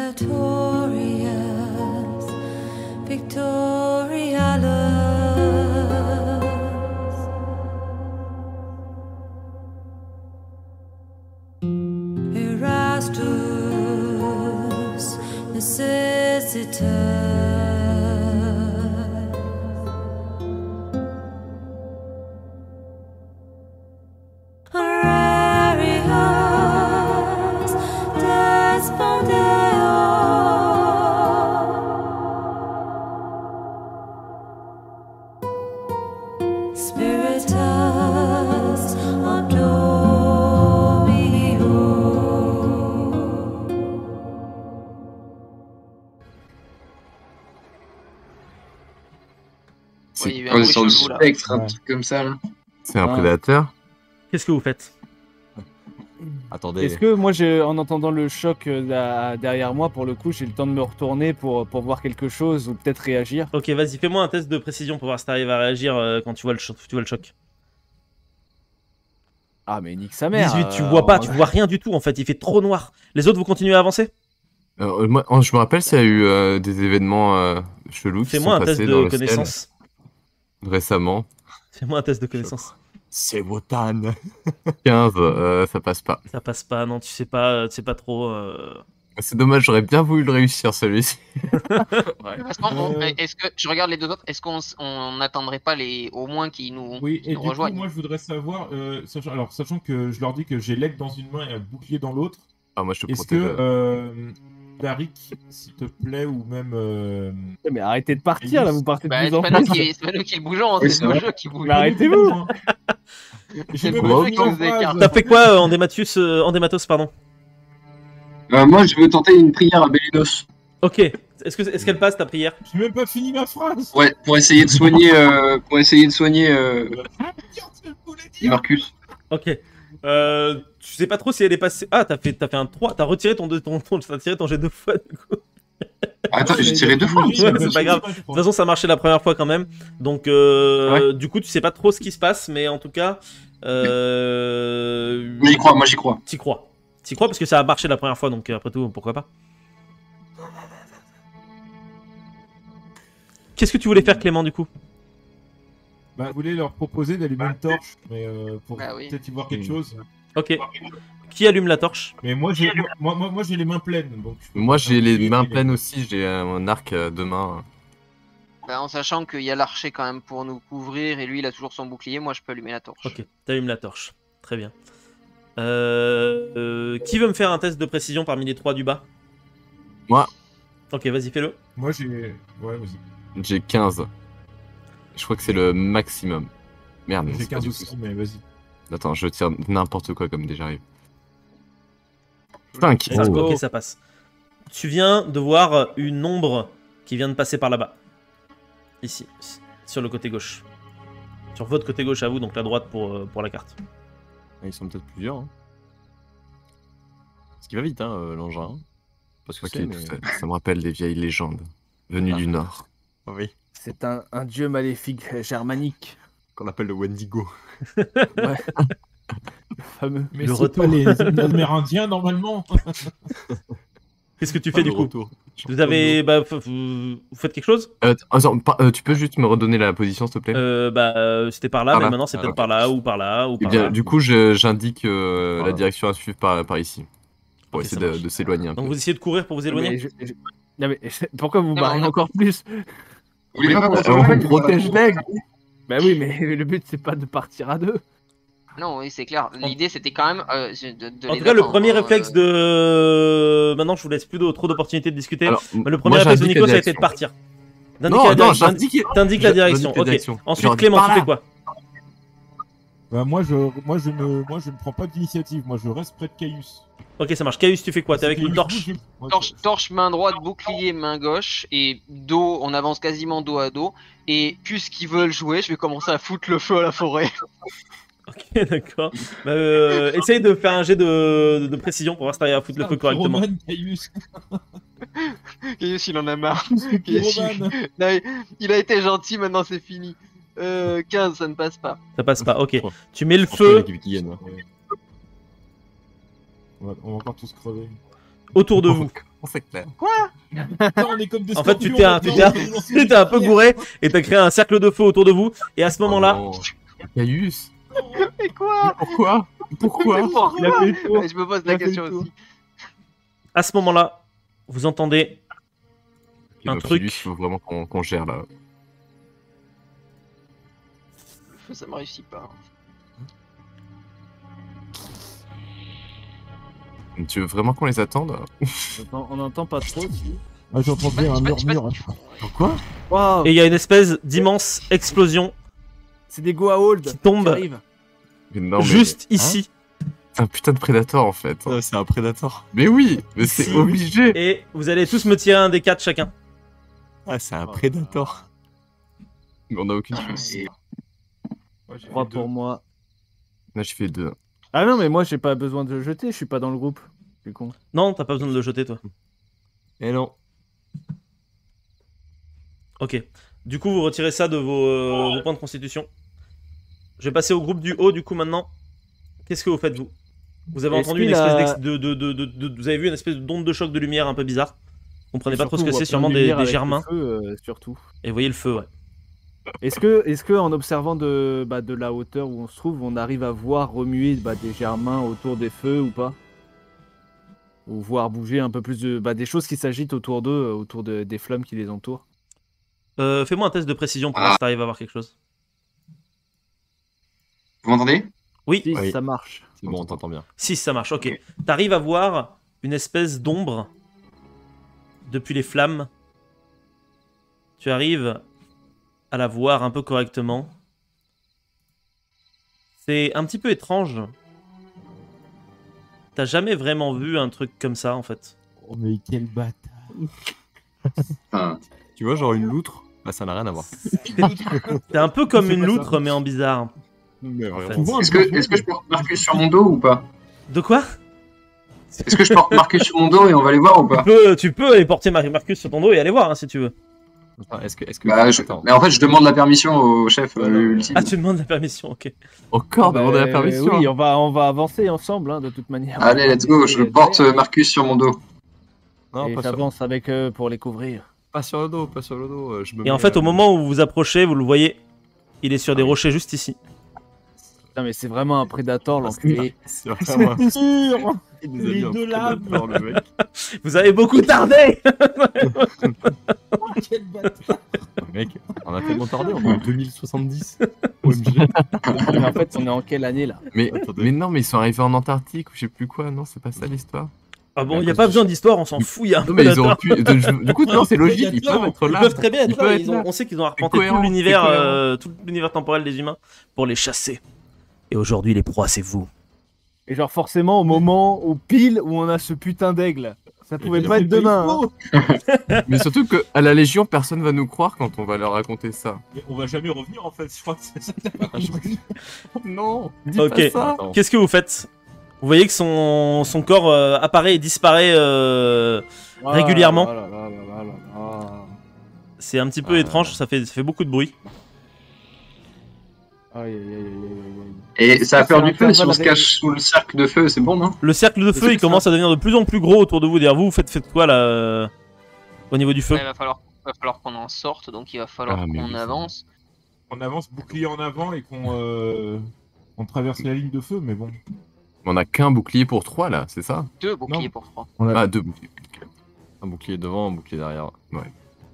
On est sur du spectre, un truc comme ça. C'est un prédateur. Qu'est-ce que vous faites? Attendez. Est-ce que moi, en entendant le choc derrière moi, pour le coup, j'ai le temps de me retourner pour voir quelque chose ou peut-être réagir? Ok, vas-y, fais-moi un test de précision pour voir si t'arrives à réagir quand tu vois le choc. Ah, mais nique sa mère. 18, tu vois pas, tu vois rien du tout en fait, il fait trop noir. Les autres, vous continuez à avancer? Moi, je me rappelle s'il y a eu des événements chelous qui sont Fais-moi un test passés dans de le ciel connaissance. récemment. Fais-moi un test de connaissance. C'est Wotan. 15, ça passe pas. Ça passe pas, non, tu sais pas trop. C'est dommage, j'aurais bien voulu le réussir celui-ci. Est-ce que je regarde les deux autres? Est-ce qu'on n'attendrait pas au moins qu'ils nous, oui, qu'ils et nous du rejoignent? coup, moi je voudrais savoir, sachant que je leur dis que j'ai l'aigle dans une main et un bouclier dans l'autre. Ah, moi je te Est-ce protège. que Darik, s'il te plaît, ou même. Mais arrêtez de partir là, vous partez de Bah, plus en c'est pas nous plus. qui le bougeons, c'est le jeu qui bouge. Mais arrêtez-vous. C'est me le mets jeu qui en nous phrase. écarte. T'as fait quoi Andematos, pardon? Moi, je veux tenter une prière à Bélinos. Ok, est-ce qu'elle passe ta prière? J'ai même pas fini ma phrase. Ouais, pour essayer de soigner, Marcus. Ok. Tu sais pas trop si elle est passée. Ah, t'as fait un 3, t'as retiré t'as tiré ton jet 2 fois du coup. Attends, j'ai tiré 2 fois. Ouais, c'est pas grave. De toute façon, ça marchait la première fois quand même. Donc, du coup, tu sais pas trop ce qui se passe, mais en tout cas. Mais moi j'y crois. T'y crois. T'y crois parce que ça a marché la première fois, donc après tout, pourquoi pas. Qu'est-ce que tu voulais faire, Clément, du coup? Bah, je voulais leur proposer d'allumer une torche, mais pour oui. peut-être y voir quelque chose. Ok. Qui allume la torche? Mais moi j'ai les mains pleines. Donc Moi j'ai les mains pleines aussi, j'ai un arc à 2 mains. Bah, en sachant qu'il y a l'archer quand même pour nous couvrir et lui il a toujours son bouclier, moi je peux allumer la torche. Ok, t'allumes la torche. Très bien. Qui veut me faire un test de précision parmi les 3 du bas? Moi. Ok, vas-y, fais-le. Moi j'ai. Ouais, vas-y. J'ai 15. Je crois que c'est le maximum. Merde, J'ai c'est pas 15 du aussi, tout. mais vas-y. Attends, je tire n'importe quoi comme déjà arrive. 5. Ok, ça passe. Tu viens de voir une ombre qui vient de passer par là-bas. Ici, sur le côté gauche. Sur votre côté gauche à vous, donc la droite pour la carte. Ils sont peut-être plusieurs. Hein. Ce qui va vite, hein, l'engin. Hein. Parce que Ok, c'est, mais... ça me rappelle des vieilles légendes venues du Nord. Oui. C'est un dieu maléfique germanique. Qu'on appelle le Wendigo. Ouais. Le fameux. Mais Le c'est retour. pas les Amérindiens normalement. Qu'est-ce que tu fais du coup? Vous avez, vous faites quelque chose? Tu peux juste me redonner la position s'il te plaît? C'était par là, Par mais là. maintenant c'est peut-être Ok. par là ou par là ou Eh par bien, là. du coup, j'indique la Voilà. direction à suivre par ici. Pour Ok, essayer ça marche. de s'éloigner un peu. Donc vous essayez de courir pour vous éloigner? Non, mais pourquoi vous barrez encore plus? Vous voulez pas qu'on se On rejoigne? protège l'aigle. Bah oui, mais le but c'est pas de partir à 2. Non, oui, c'est clair. L'idée c'était quand même de En les tout cas, le attendre, premier hein, réflexe de... Maintenant, je vous laisse plus trop d'opportunités de discuter. Alors, Mais le premier moi, réflexe de j'indique Nico, la ça a été de direction. partir. Non, j'indique. T'indiques la direction. J'indique la Ok. direction. Je Ensuite, leur dis Clément, par tu là. fais quoi? Bah, moi je ne prends pas d'initiative. Moi je reste près de Caius. Ok, ça marche. Caius, tu fais quoi? T'es avec une torche? Torche main droite, bouclier main gauche et dos, on avance quasiment dos à dos. Et puisqu'ils veulent jouer, je vais commencer à foutre le feu à la forêt. Ok, d'accord. Essaye de faire un jet de précision pour voir si t'arrives à foutre le feu correctement. Roman, Caius. Caius, il en a marre. C'est Caius, Roman. Non, il a été gentil, maintenant c'est fini. 15, ça ne passe pas. Ça passe pas, ok. Oh. Tu mets le Franchement, feu. l'équipe qui gagne, ouais. On va encore tous crever. autour de vous. C'est clair. On est comme des En fait, tu scorpions, t'es maintenant. tu t'es un peu gouré et t'as créé un cercle de feu autour de vous. Et à ce moment-là, Caius. Mais quoi? Pourquoi? Pourquoi? Il a fait le tour. Je me pose Il a la fait question le tour. aussi. à ce moment-là, vous entendez un truc. Il faut vraiment qu'on gère là. Le feu, ça me réussit pas. Tu veux vraiment qu'on les attende? On n'entend pas trop. Ah, j'entends bien un Je sais pas murmure. ce qu'ils font. Pourquoi? Waouh, Et il y a une espèce d'immense explosion c'est des Goa'uld qui tombe qui arrivent. Non, mais juste ici. c'est un putain de prédateur en fait. Ouais, c'est un prédateur. Mais oui, mais c'est Si. obligé. Et vous allez tous me tirer un des 4 chacun. Ah, c'est un prédateur. Mais on a aucune chance. Ouais, j'ai 3 fait pour moi. Là, je fais 2. Ah non, mais moi j'ai pas besoin de le jeter, je suis pas dans le groupe. C'est con. Non, t'as pas besoin de le jeter toi. Et non. Ok. Du coup, vous retirez ça de vos points de constitution. Je vais passer au groupe du haut du coup maintenant. Qu'est-ce que vous faites vous? Vous avez Est-ce entendu une qu'il a- espèce vous avez vu une espèce d'onde de choc de lumière un peu bizarre. Vous comprenez pas trop ce Surtout, que on c'est, voit sûrement plein de des lumière avec germains. le feu, surtout. Et vous voyez le feu, ouais. Est-ce que en observant de la hauteur où on se trouve, on arrive à voir remuer des germains autour des feux ou pas? Ou voir bouger un peu plus des choses qui s'agitent autour d'eux, des flammes qui les entourent? Fais-moi un test de précision pour voir si t'arrives à voir quelque chose. Vous m'entendez? Oui, Si, Oui. ça marche. C'est bon, on t'entend bien. si ça marche, ok. T'arrives à voir une espèce d'ombre depuis les flammes. Tu arrives à la voir un peu correctement. C'est un petit peu étrange. T'as jamais vraiment vu un truc comme ça en fait. Oh, mais quel bâtard. Enfin, Tu vois, genre une loutre, bah ça n'a rien à voir. T'es un peu comme C'est une pas ça. loutre mais en bizarre. Mais En fait. Tu vois un est-ce bourgeon, que je porte Marcus sur mon dos ou pas? De quoi? Est-ce que je porte Marcus sur mon dos et on va les voir ou pas? Tu peux aller porter Marcus sur ton dos et aller voir hein, si tu veux. Attends, est-ce que... Bah, Attends. mais en fait, je demande la permission au chef ultime. Ah, tu demandes la permission, ok. Encore demander la permission. Oui, on va avancer ensemble hein, de toute manière. Allez, let's go, je porte Marcus sur mon dos. Non, Et pas sur... j'avance avec eux pour les couvrir. pas sur le dos, pas sur le dos. Je me Et en mets, fait, au moment où vous vous approchez, vous le voyez, il est sur des rochers juste ici. Putain, mais c'est vraiment un prédateur, l'enculé. C'est vraiment... C'est sûr. Il nous a Les mis un deux prédateur, le mec. Vous avez beaucoup tardé. Quel bâtard. Mec, on a tellement tardé, on est en 2070. OMG. Mais en fait, on est en quelle année là? Mais, Attendez. mais non, mais ils sont arrivés en Antarctique ou je sais plus quoi. Non, c'est pas ça l'histoire. Ah bon, il n'y a pas besoin d'histoire, on s'en fout, il y a un Non, mais ils auraient prédateur. pu. Du coup, non, c'est logique. Ils peuvent être Ils là. peuvent très bien être Ils là, peuvent être là. on sait qu'ils ont arpenté cohérent, tout l'univers temporel des humains pour les chasser. Et aujourd'hui, les proies, c'est vous. Et genre, forcément, au moment, au pile où on a ce putain d'aigle. Ça pouvait pas être demain. Hein. Mais surtout qu'à la Légion, personne va nous croire quand on va leur raconter ça. Mais on va jamais revenir en fait. Je crois que c'est ça. Non, dis Ok. pas ça. Attends. Qu'est-ce que vous faites? Vous voyez que son corps apparaît et disparaît régulièrement. Ah là là là là là. C'est un petit peu étrange, ça fait beaucoup de bruit. Aïe, aïe, aïe, aïe, aïe, aïe. Et ça a peur C'est du feu, si on se intervalle cache sous le cercle de feu, c'est bon, non? Le cercle de c'est feu, il ça. commence à devenir de plus en plus gros autour de vous. D'ailleurs, vous faites quoi là au niveau du feu? Ouais, va falloir qu'on en sorte, donc il va falloir Ah, mais qu'on oui, avance. On avance bouclier en avant et qu'on traverse la ligne de feu, mais bon. On a qu'un bouclier pour 3 là, c'est ça? 2 boucliers Non. pour 3. On a... Ah, 2 boucliers. Un bouclier devant, un bouclier derrière. Ouais.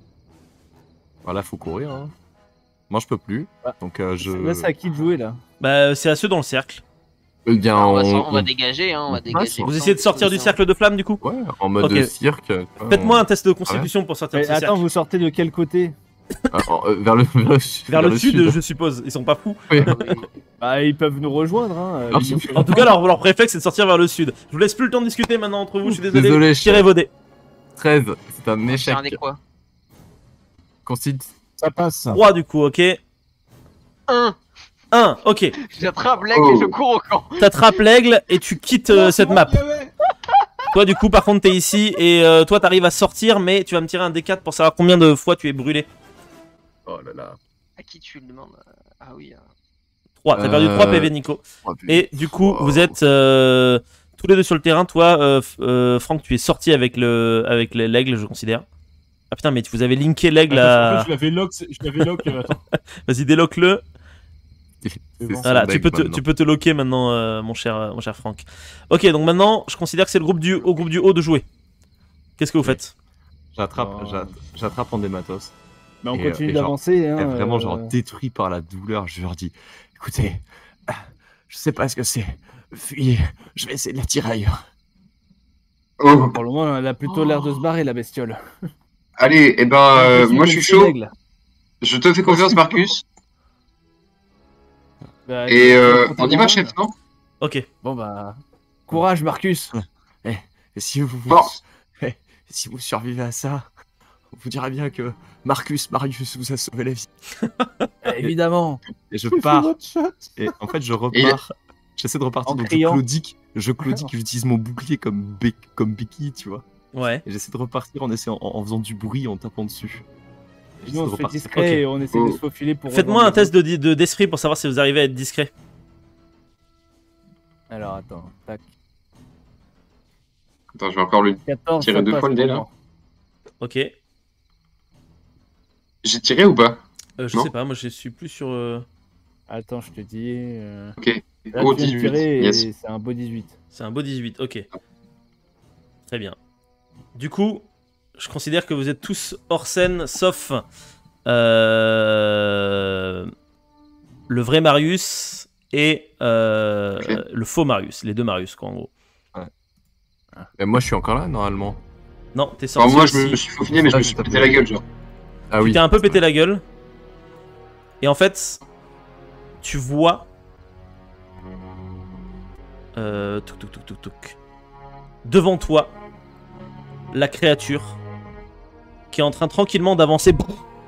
Voilà, faut courir. Hein. Moi, je peux plus. Ah. Donc, je. Là, c'est à qui de jouer là? Bah, c'est à ceux dans le cercle. Eh bien, On va dégager, hein, on va dégager. Vous essayez de sortir du cercle de flamme du coup? Ouais, en mode Ok. cirque. Faites-moi un test de constitution pour sortir de Mais ce attends, cercle. vous sortez de quel côté? Vers le, Vers le sud, je suppose. Ils sont pas fous. Bah, ils peuvent nous rejoindre. Hein. Ah, En tout cas, leur réflexe, c'est de sortir vers le sud. Je vous laisse plus le temps de discuter maintenant entre vous. Je suis désolé. Désolé, Tirez chef. vos dés. 13, c'est un C'est échec. un des quoi? Consid. Ça passe. 3 du coup, ok. 1. 1, ok. J'attrape l'aigle Oh. et je cours au camp. T'attrapes l'aigle et tu quittes cette map. Toi, du coup, par contre, t'es ici et toi, t'arrives à sortir, mais tu vas me tirer un D4 pour savoir combien de fois tu es brûlé. Oh là là. À qui tu le demandes? Ah oui. 3. T'as perdu 3 PV, Nico. Et du coup, vous êtes tous les deux sur le terrain. Toi, Franck, tu es sorti avec l'aigle, je considère. Ah putain, mais vous avez linké l'aigle à... En fait, je l'avais lock. Attends. Vas-y, déloque-le. C'est bon. Voilà, tu peux te loquer maintenant, mon cher Franck. Ok, donc maintenant, je considère que c'est le groupe du haut de jouer. Qu'est-ce que vous faites? J'attrape en dématos. Mais on Et, continue et genre, d'avancer. Hein, Vraiment, genre détruit par la douleur. Je leur dis, écoutez, je sais pas ce que c'est. Fuyez, je vais essayer de la tirer ailleurs. Oh, Pour le moment, elle a plutôt l'air de se barrer, la bestiole. allez, eh ben, moi je suis chaud. L'aigle. Je te fais confiance, Marcus. Bah, Et tu vas on y va, chef, non? Ok. Bon bah, courage, Marcus. Et si vous, Force. si vous survivez à ça, on vous dira bien que Marius vous a sauvé la vie. Évidemment. Et je pars. Et en fait, je repars. J'essaie de repartir. En Donc criant. je claudique, j'utilise mon bouclier comme béquille, tu vois. Ouais. Et j'essaie de repartir en faisant du bruit, en tapant dessus. Et Nous, on j'essaie de se fait repartir. discret Ok. et on essaie de se faufiler pour. Faites-moi un test d'esprit pour savoir si vous arrivez à être discret. Alors attends, tac. Attends, je vais encore le 14. tirer ça deux passe fois le dé, pour là. moi. Ok. J'ai tiré ou pas? Je Non. sais pas, moi je suis plus sur... Attends, je te dis. Ok. Là, Oh, tu viens de 18. tirer et Yes. c'est un beau 18. C'est un beau 18, ok. Très bien. Du coup, je considère que vous êtes tous hors scène, sauf le vrai Marius et le faux Marius. Les deux Marius, quoi, en gros. Et moi, je suis encore là, normalement. Non, t'es Alors sorti moi, je aussi. me suis faufilé, mais je Ah, me je suis t'appelle. pété la gueule, genre. Ah Tu oui. t'es un peu pété la gueule. Et en fait, tu vois... Touc, touc, touc, touc, touc. Devant toi, la créature qui est en train tranquillement d'avancer pas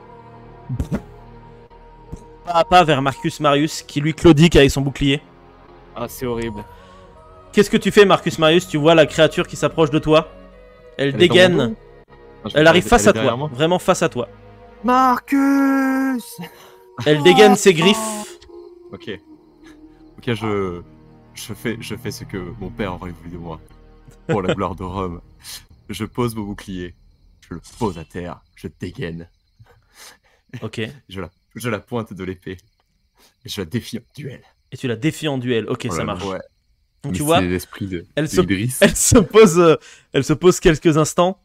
à pas vers Marcus Marius qui lui claudique avec son bouclier. Ah, c'est horrible. Qu'est-ce que tu fais, Marcus Marius? Tu vois la créature qui s'approche de toi. Elle Elle est dans mon dégaine. dos Elle arrive face est à derrière toi. moi Vraiment face à toi. Marcus. Elle dégaine ses griffes. Ok. Ok, je fais ce que mon père aurait voulu de moi. Pour la gloire de Rome. Je pose mon bouclier. Je le pose à terre. Je dégaine. Ok. Je la pointe de l'épée. Et je la défie en duel. Et tu la défies en duel. Ok, ça Voilà, marche. Ouais. Donc Mais tu vois, C'est l'esprit de elle se- Idriss. elle se pose quelques instants.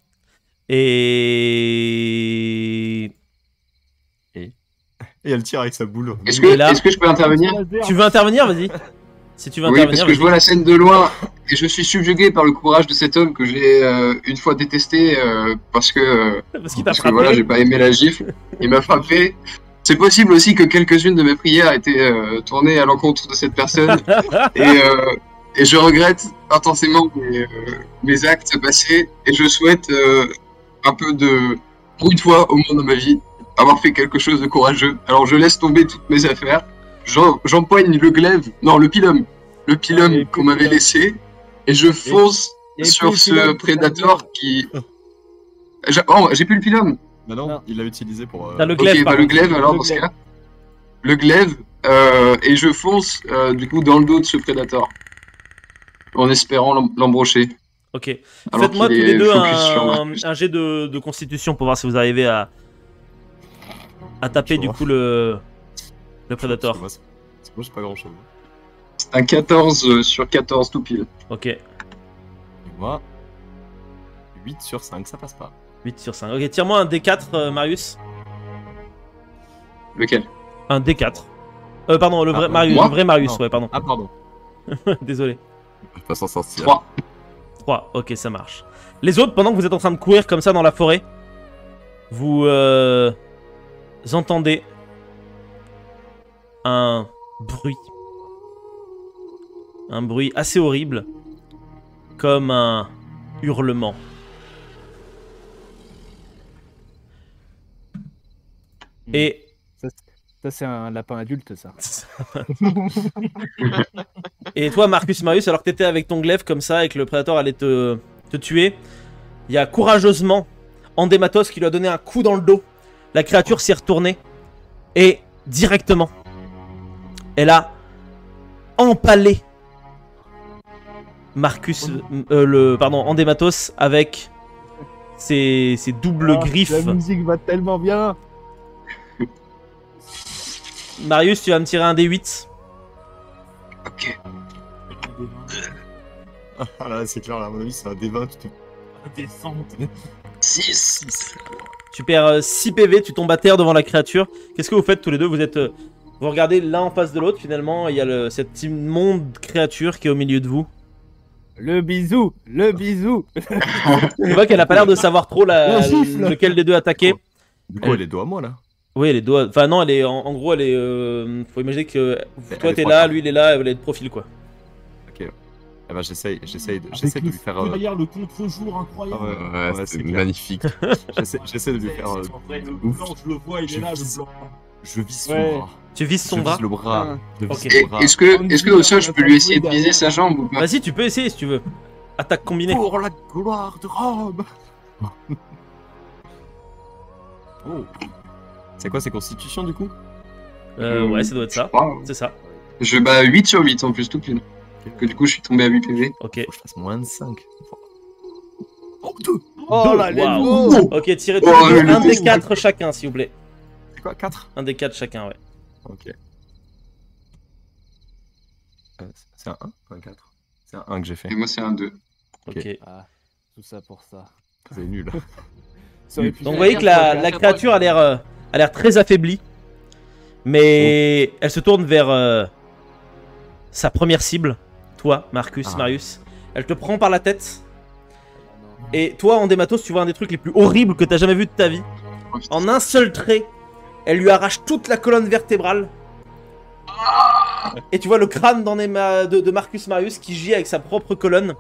Et... Et elle tire avec sa boule. Est-ce Et là- que je peux intervenir? Tu veux intervenir? Vas-y. Si tu veux Oui, intervenir, parce que je vas-y. vois la scène de loin et je suis subjugué par le courage de cet homme que j'ai une fois détesté parce que Parce qu'il t'a parce que voilà, frappé. j'ai pas aimé la gifle. Il m'a frappé. C'est possible aussi que quelques-unes de mes prières étaient tournées à l'encontre de cette personne et je regrette intensément mes actes passés et je souhaite un peu de, pour une fois au moins dans ma vie, avoir fait quelque chose de courageux. Alors je laisse tomber toutes mes affaires. J'empoigne le glaive, non le pilum Allez, qu'on m'avait laissé et je fonce Et sur puis, ce pilum, prédateur qui... j'ai plus le pilum. Bah non, Non. il l'a utilisé pour. T'as le glaive, Ok, par bah le contre. glaive alors Le dans ce glaive. cas. Le glaive, et je fonce du coup dans le dos de ce prédateur. En espérant l'embrocher. Ok. Alors Faites-moi tous qu'il les est deux focus sur Marcus. un jet de constitution pour voir si vous arrivez à taper Je du vois. coup le prédateur. Moi, j'ai pas grand chose. C'est un 14 sur 14 tout pile. Ok. Et moi, 8 sur 5, ça passe pas. 8 sur 5. Ok, tire-moi un D4, Marius. Lequel? Un D4. Pardon, le vrai Ah, Marius. moi Le vrai Marius, Non. ouais, pardon. Ah, pardon. Désolé. Je vais pas s'en sortir. 3. 3, ok, ça marche. Les autres, pendant que vous êtes en train de courir comme ça dans la forêt, vous entendez un bruit. Un bruit assez horrible, comme un hurlement. Et Ça, c'est un lapin adulte, ça. Et toi, Marcus Marius, alors que t'étais avec ton glaive comme ça et que le prédateur allait te tuer, il y a courageusement Andématos qui lui a donné un coup dans le dos. La créature s'est retournée et directement, elle a empalé Marcus, Andematos avec ses doubles griffes. La musique va tellement bien. Marius, tu vas me tirer un D8. Ok. Ah là, c'est clair, là, à mon avis, c'est un D20. Descente. 6. Tu perds 6 PV, tu tombes à terre devant la créature. Qu'est-ce que vous faites tous les deux? Vous regardez l'un en face de l'autre finalement. Il y a cette immonde créature qui est au milieu de vous. Le bisou. On voit qu'elle a pas l'air de savoir trop On gifle. lequel des deux attaquer. Du coup, elle est dos à moi, là. Oui, elle est doigts. Enfin, non, elle est en gros, elle est. Faut imaginer que Elle toi est t'es trois là, quarts. lui il est là, elle est de profil quoi. Ok. Eh ben, j'essaye de Avec lui le faire. feu derrière le contre-jour Ah incroyable. Ouais, ouais, c'est clair. magnifique. J'essaie de lui faire. Le blanc, je le vois, il est là, le blanc. Je vise son Ouais. bras. Tu vises son Je bras. vise le bras. Je vise Ok. le bras. Est-ce que au sol, je peux lui essayer de viser sa jambe ou pas? Vas-y, tu peux essayer si tu veux. Attaque combinée. Pour la gloire de Rome. Oh. C'est quoi, c'est constitution du coup? Ouais, ça doit être ça. crois. C'est ça. Je bats 8 sur 8 en plus, tout pile. Que du coup, je suis tombé à 8 PV. Ok. Faut que je fasse moins de 5. Oh, 2. Oh là, let's Waouh. go. Ok, tirez Oh, tous les deux le un des boost. 4 chacun, s'il vous plaît. C'est quoi, 4? Un des 4 chacun, ouais. Ok. C'est un 1 un 4? C'est un 1 que j'ai fait. Et moi, c'est un 2. Ok. Ok. Ah, tout ça pour ça. C'est nul. Ça aurait pu Donc vous faire- voyez que la créature a l'air très affaiblie. Mais elle se tourne vers sa première cible. Toi, Marcus, Ah. Marius. Elle te prend par la tête. Et toi, Andematos, tu vois un des trucs les plus horribles que t'as jamais vu de ta vie. En un seul trait, elle lui arrache toute la colonne vertébrale. Et tu vois le crâne de Marcus Marius qui gît avec sa propre colonne.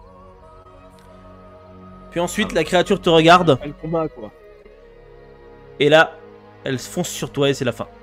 Puis ensuite, la créature te regarde. Pas le combat, quoi. Et là, elle fonce sur toi et c'est la fin.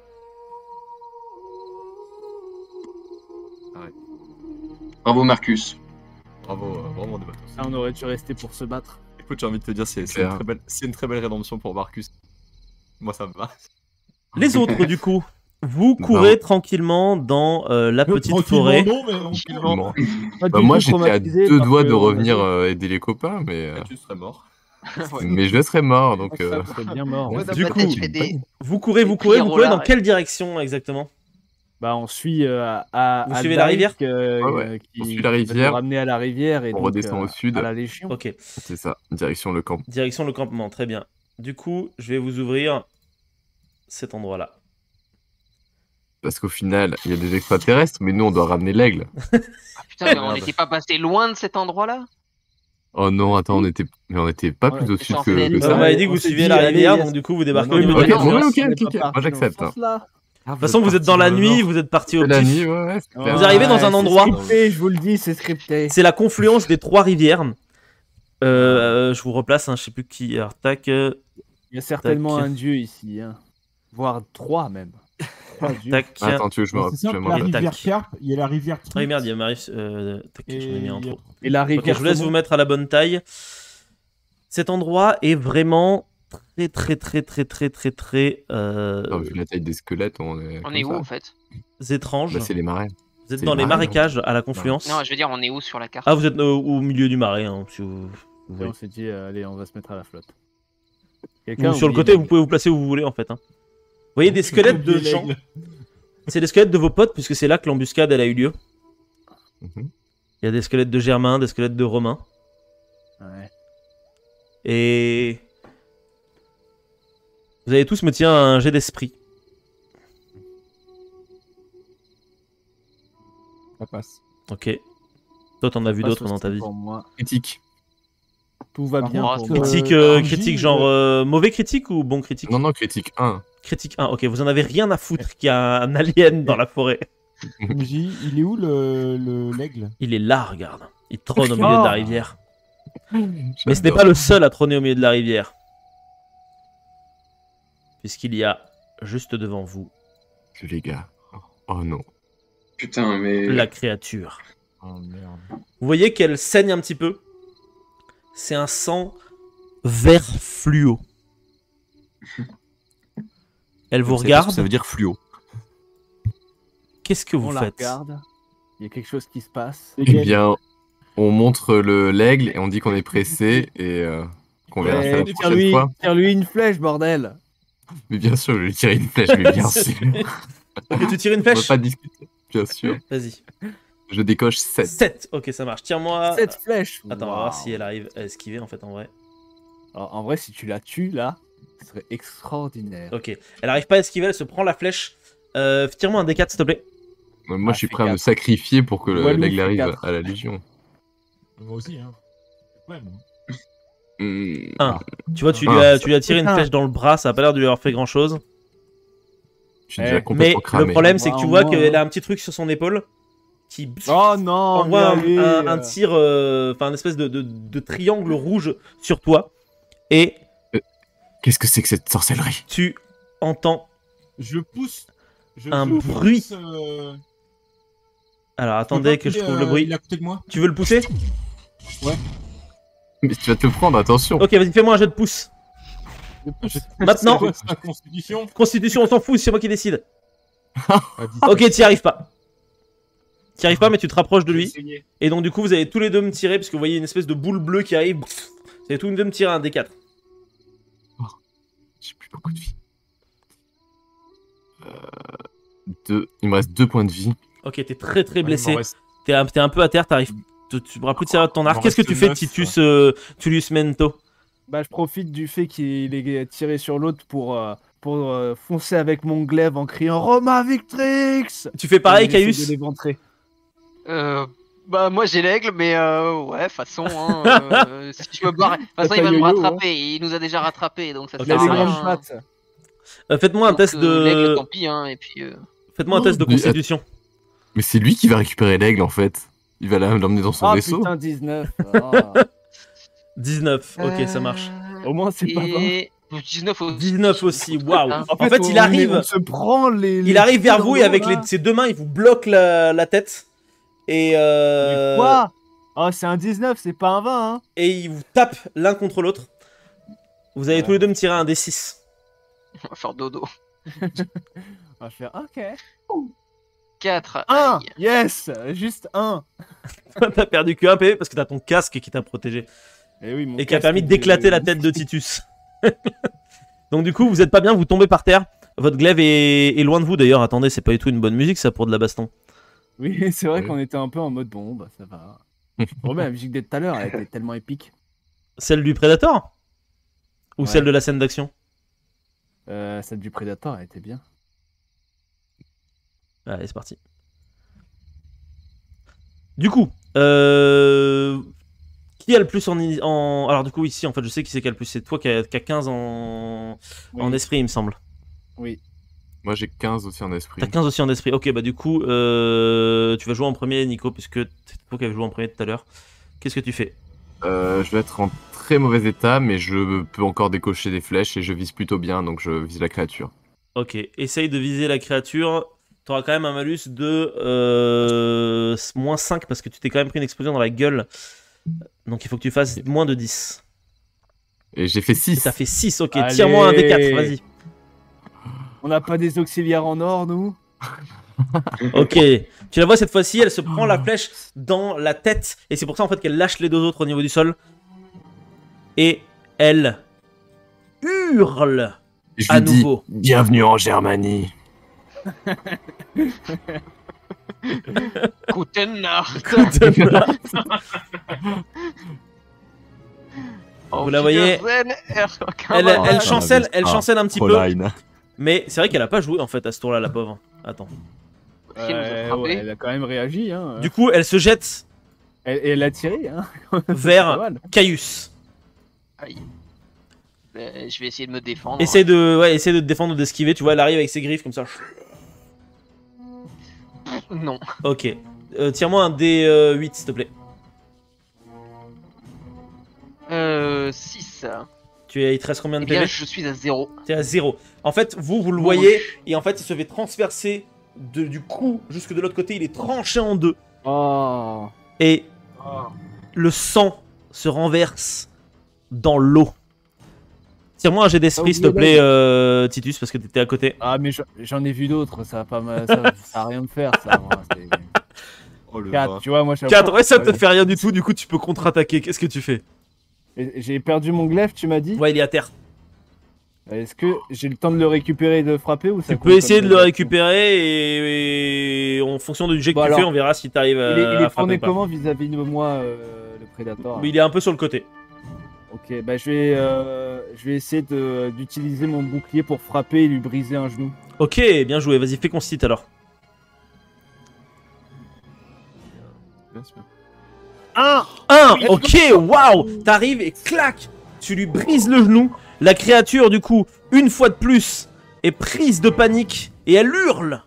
Bravo, Marcus. Bravo, vraiment des bateaux. Ça, on aurait dû rester pour se battre. Écoute, j'ai envie de te dire, c'est Clair. une très belle rédemption pour Marcus. Moi, ça me va. Les autres, du coup, vous courez tranquillement dans la petite Tranquillement, forêt. non, mais on Tranquillement. Pas Bah, du moi, tout j'étais à traumatisé 2 parce doigts que de on a revenir dit- aider les copains, mais Tu serais mort. mais je serais mort, donc Ça serait bien mort. Ouais, Ouais. dans Du ma coup, tête, je fais des- Vous courez pliés au dans lard. quelle direction exactement? Bah, on suit Vous suivez la Dyke, rivière Ouais. qui On suit la va rivière, nous ramener à la rivière et on donc, redescend au sud. à la Légion. Ok, c'est ça, direction le camp. direction le campement, très bien. Du coup, je vais vous ouvrir cet endroit-là. Parce qu'au final, il y a des extraterrestres, mais nous, on doit ramener l'aigle. Ah, putain, mais on Merde. n'était pas passé loin de cet endroit-là? Oh non, attends, on était pas Ouais, plus au c'est sud censé que, être- que Vous ça. m'avez dit que on vous s'est suiviez dit, la allez, rivière, yes. donc du coup vous débarquez Non, au non, milieu de ok, la bon, rivière. ok, ok. On est pas Moi, parti j'accepte, dans ce sens-là. De toute façon, vous êtes dans la nuit, vous êtes parti au C'est la pif. nuit, ouais, c'est clair. Vous arrivez dans un Ouais, endroit- C'est scripté, je vous le dis, c'est scripté. C'est la confluence des trois rivières. Je vous replace, hein, je sais plus qui. Alors, tac. Il y a certainement Tac. un dieu ici, hein. Voire 3 même. 3 dieux. Tac. Attends, tu veux que je me C'est simple, je me la rappelle. rivière Tac. Carpe, il y a la rivière Ah oui, merde, il y Trix, a Marius. Tac, et je l'ai mis en il y a- trop. Et la Ok, rivière. je vous laisse vous mettre à la bonne taille. Cet endroit est vraiment très Attends, vu la taille des squelettes, on est. On est où comme en ça. fait? étrange. Bah, c'est les marais. Vous êtes c'est dans les les marais, marécages à la confluence. Non, je veux dire, on est où sur la carte? Ah, vous êtes au milieu du marais. Hein, si vous voyez. On s'est dit, allez, on va se mettre à la flotte. Ou sur le côté, vous pouvez vous placer où vous voulez en fait. Hein. Vous voyez des squelettes de Oubliez gens. l'aigle. C'est des squelettes de vos potes, puisque c'est là que l'embuscade elle a eu lieu. Mhm. Il y a des squelettes de Germain, des squelettes de Romain. Ouais. Et. Vous allez tous me tirer un jet d'esprit. Ça passe. Ok. Toi, t'en as vu Pas d'autres dans souci ta vie. pour moi. Critique. Tout va Par bien contre, pour moi. Critique, RNG, critique genre mauvais critique ou bon critique? Non, non, critique 1. Critique 1, ok, vous en avez rien à foutre qu'il y a un alien dans la forêt. MJ, il est où l'aigle? Il est là, regarde. Il trône au milieu de la Oh. rivière. Mais ce n'est pas le seul à trôner au milieu de la rivière. Puisqu'il y a, juste devant vous, Les gars. Oh non. Putain, mais. la créature. Oh merde. Vous voyez qu'elle saigne un petit peu. C'est un sang vert fluo. Elle vous C'est regarde. parce que ça veut dire fluo. Qu'est-ce que vous On la faites? regarde. Il y a quelque chose qui se passe. Eh bien, on montre l'aigle et on dit qu'on est pressé et qu'on verra ça la prochaine fois. Tire-lui une flèche, bordel. Mais bien sûr, je vais lui tirer une flèche, mais bien sûr. Ok, tu tires une On va flèche. pas discuter, bien sûr. Vas-y. Je décoche 7. 7. Ok, ça marche. Tire-moi. 7 flèches. Attends, on va voir Waouh. si elle arrive à esquiver en fait en vrai. Alors, en vrai, si tu la tues là, ce serait extraordinaire. Ok. Elle arrive pas à esquiver, elle se prend la flèche. Tire-moi un D4 s'il te plaît. Moi, Ah, je suis fais prêt à me quatre. sacrifier pour que Walou, l'aigle fais arrive quatre. à la Légion. Moi aussi, hein. Ouais, moi. Tu vois, tu Ah, lui as tiré une putain. flèche dans le bras, ça a pas l'air de lui avoir fait grand chose. Je suis déjà Mais complètement Mais cramé. le problème, c'est que tu vois Moi, qu'elle a un petit truc sur son épaule qui Oh non, envoie mais allez, un tir, enfin, un espèce de triangle rouge sur toi. Et Qu'est-ce que c'est que cette sorcellerie? tu entends. Je pousse. Un je bruit. pousse, Alors je attendez peux que pas je trouve le il bruit. est à côté de moi. Tu veux le pousser? Mais tu vas te le prendre, attention. Ok, vas-y, fais-moi un jeu de pouce. Maintenant. C'est quoi, c'est ta constitution. Constitution, on s'en fout, c'est moi qui décide. Ah, Ok, t'y arrives pas. T'y arrives pas, mais tu te rapproches de j'ai lui. essayé. Et donc, du coup, vous allez tous les deux me tirer, parce que vous voyez une espèce de boule bleue qui arrive. Vous allez tous les deux me tirer un D4. J'ai plus beaucoup de vie. Il me reste 2 points de vie. Ok, t'es très très Ouais, il blessé. m'en reste- T'es un peu à terre, t'arrives. Tu pourras plus te servir de ton Il arc. m'en Qu'est-ce que reste tu fais, 9, Titus Tullius Mento? Bah, je profite du fait qu'il est tiré sur l'autre pour foncer avec mon glaive en criant Roma Victrix. Tu fais pareil, Et j'essaie Caius? de l'éventrer. Bah moi j'ai l'aigle, mais ouais, façon, hein, si je me barre, de toute façon il va nous yo-yo, rattraper, il nous a déjà rattrapé, donc ça Ok, Il a sert des à rien. grandes pattes. Faites-moi un Donc, test l'aigle, de. tant pis, hein, et puis... Faites-moi un test de Mais, constitution. Mais c'est lui qui va récupérer l'aigle en fait. Il va l'emmener dans son Ah vaisseau. putain, 19. Ah. 19, ok, ça marche. Au moins, c'est pas 20. Et 19 aussi. 19 aussi, waouh. Hein. En fait, il arrive. On se prend les. Il arrive vers vous et avec les. ses deux mains, il vous bloque la tête. Et, Mais quoi? Oh, c'est un 19, c'est pas un 20, hein. et il vous tape l'un contre l'autre. Vous allez Ouais. tous les deux me tirer un D6. On va faire dodo. On va faire OK. 4. 1. Yes, juste 1. T'as perdu que 1 PV parce que t'as ton casque qui t'a protégé. Et oui, mon Et qui a casque, permis il est- d'éclater la tête de Titus. Donc du coup, vous êtes pas bien, vous tombez par terre. Votre glaive est loin de vous d'ailleurs. Attendez, c'est pas du tout une bonne musique ça pour de la baston. Oui, c'est vrai Oui. qu'on était un peu en mode bon, bah ça va. Bon, bah, la musique de tout à l'heure, elle était tellement épique. Celle du Predator? Ou Ouais. celle de la scène d'action? Celle du Predator, elle était bien. Allez, c'est parti. Du coup, qui a le plus en... Alors du coup, ici, en fait, je sais qui c'est qui a le plus. C'est toi qui a 15 en Oui. esprit, il me semble. Oui. Moi j'ai 15 aussi en esprit. T'as 15 aussi en esprit. Ok, bah du coup, tu vas jouer en premier, Nico, puisque c'est toi qui avais joué en premier tout à l'heure. Qu'est-ce que tu fais? Je vais être en très mauvais état, mais je peux encore décocher des flèches et je vise plutôt bien, donc je vise la créature. Ok, essaye de viser la créature. T'auras quand même un malus de moins 5 parce que tu t'es quand même pris une explosion dans la gueule. Donc il faut que tu fasses moins de 10. Et j'ai fait Et 6. t'as fait 6, ok. Allez. Tire-moi un D4, vas-y. On n'a pas des auxiliaires en or, nous? Ok, tu la vois cette fois-ci, elle se prend la flèche dans la tête et c'est pour ça en fait qu'elle lâche les deux autres au niveau du sol. Et elle hurle Je à lui dis, nouveau. bienvenue en Germanie. Guten Nacht. Vous la voyez, elle Ah, chancelle un petit peu, Proline. mais c'est vrai qu'elle a pas joué en fait à ce tour-là, la pauvre. Attends. Ouais, elle a quand même réagi, hein. Du coup, elle se jette Elle a tiré, hein. Pas vers mal. Caius. Aïe. Je vais essayer de me défendre. Essaye de te défendre ou d'esquiver. Tu vois, elle arrive avec ses griffes comme ça. Non. Ok. Tire-moi un D8 s'il te plaît. 6. Il te reste combien de Eh bien, PV? je suis à 0. T'es à 0. En fait, vous le voyez, et en fait, il se fait transpercer du cou jusque de l'autre côté. Il est tranché en deux. Oh. Et le sang se renverse dans l'eau. Tire-moi un jet d'esprit, s'il te plaît, Titus, parce que t'étais à côté. Ah, mais j'en ai vu d'autres, ça va pas ça a rien de faire, ça. Moi, c'est- Oh le 4, rat. tu vois, moi je suis 4, ouais, ça te fait rien du tout, du coup tu peux contre-attaquer. Qu'est-ce que tu fais? J'ai perdu mon glaive, tu m'as dit. Ouais, il est à terre. Est-ce que j'ai le temps de le récupérer et de le frapper ou ça Tu compte peux essayer de comme le action? récupérer et en fonction du jet que Bon, tu fais, alors, on verra si t'arrives Il est, à frapper tourné ou pas. comment vis-à-vis de moi, le Predator? Mais il est un peu sur le côté. Ok, bah je vais essayer d'utiliser mon bouclier pour frapper et lui briser un genou. Ok, bien joué, vas-y, fais concite alors. Bien sûr. 1, ok, waouh. T'arrives et clac, tu lui brises le genou. La créature, du coup, une fois de plus, est prise de panique et elle hurle.